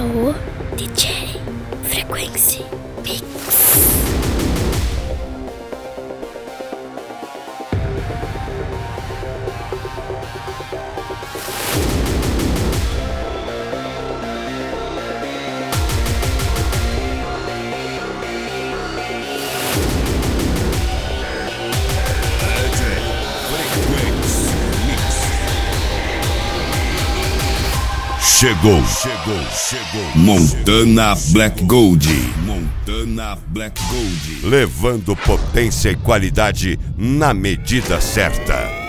o DJ Frequency Mix. Chegou. Montana Black Gold. Levando potência e qualidade na medida certa.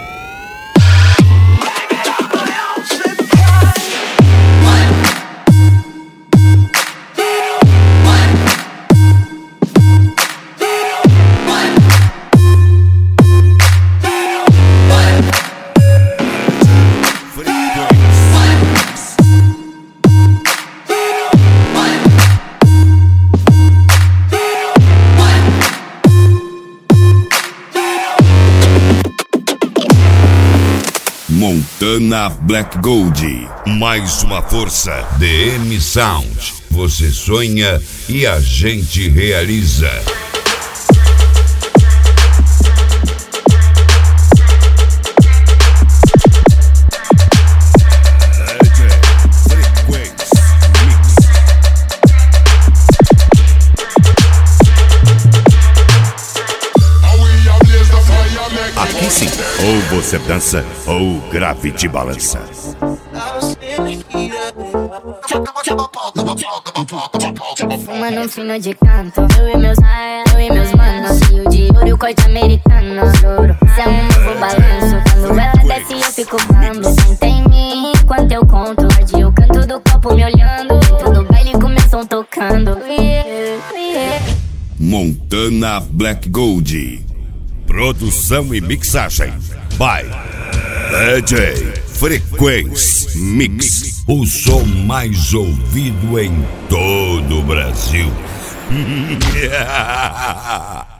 Montana Black Gold, mais uma força. DM Sound, você sonha e a gente realiza. Aqui sim, ou você dança, ou o grave te balança. Fumando um fino de canto, eu e meus manos, fio de ouro, corte americano. Juro, se é um novo balanço. Quando ela desce eu fico bambo. Senta em mim enquanto eu conto. Arde o canto do copo me olhando. Dentro do baile começam tocando. Montana Black Gold. Produção e mixagem by DJ Frequency Mix. O som mais ouvido em todo o Brasil.